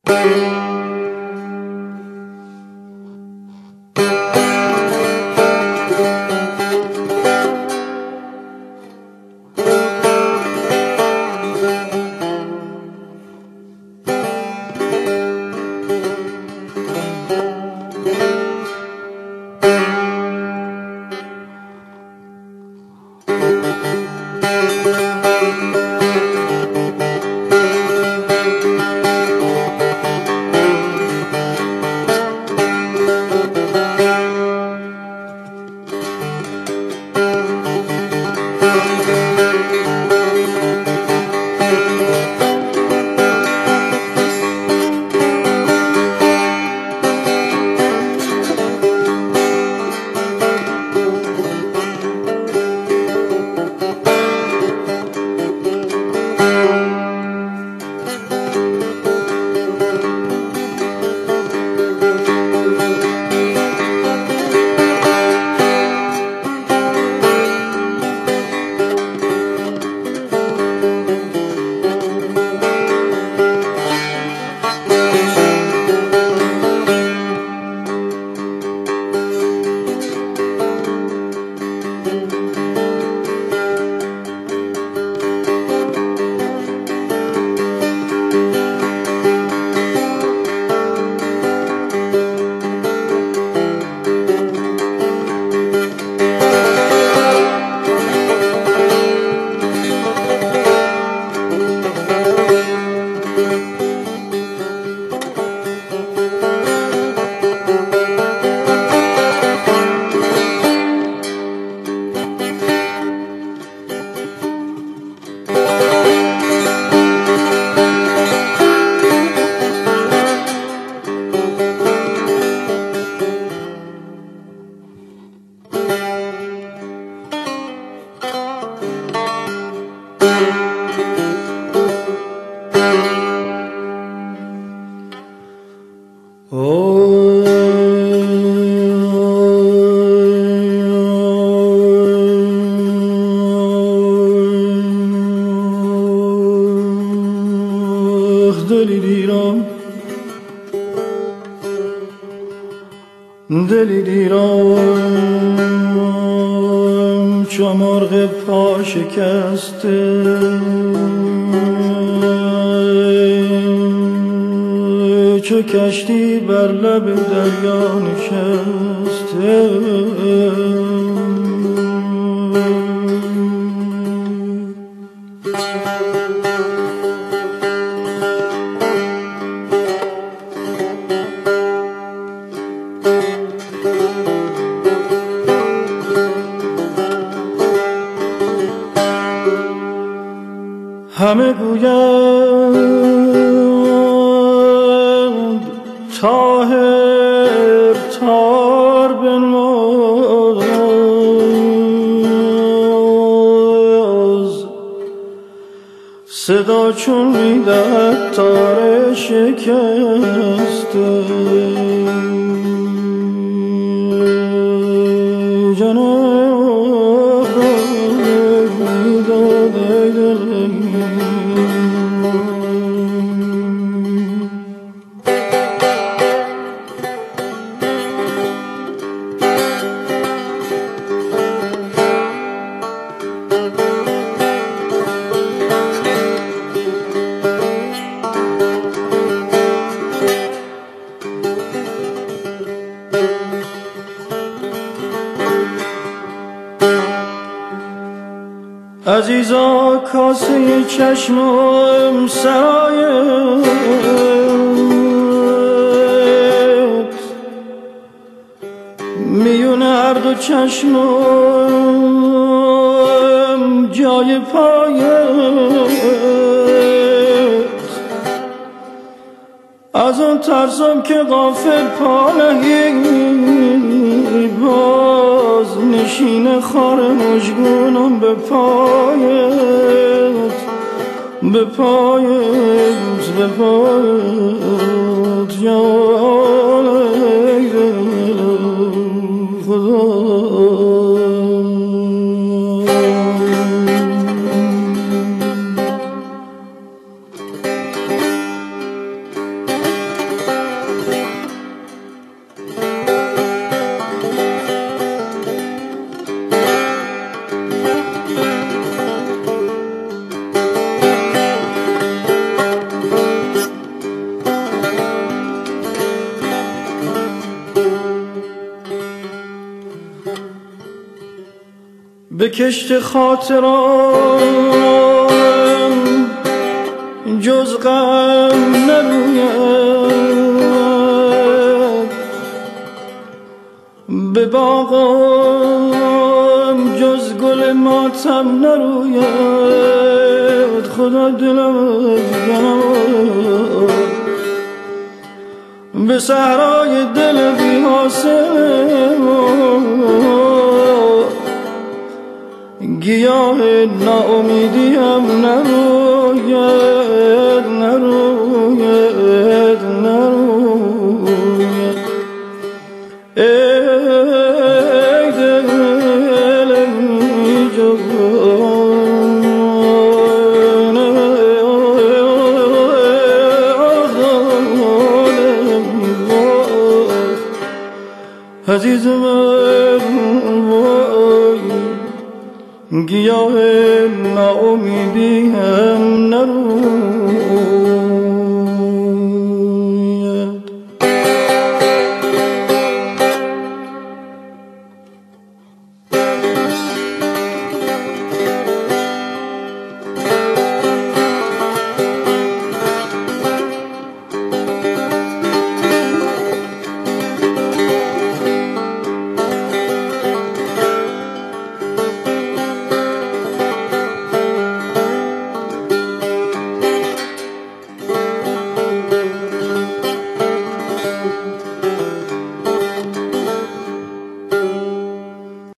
دلی دیرم چو مرغ پا شکسته چو کشتی بر لب دریا نشسته همه گویند طاهر تار بنواز صدا چون میدهد تار شکسته جناب میداده دلم عزیزا کاسه چشمم سرایت میون هر دو چشمم جای پایت از اون ترسم که غافل پا نهی باز نشین خار مژگونم به پایت به پایت به پایت جان خدا به کشت خاطران جز غم نروید، به باغم جز گل ماتم نروید. خدا دلم به صحرای دل بی حاصل گیاه ناامیدیم نروید نروید نروید. ای دل بی جان عزیز من، گیاه ناامیدی هم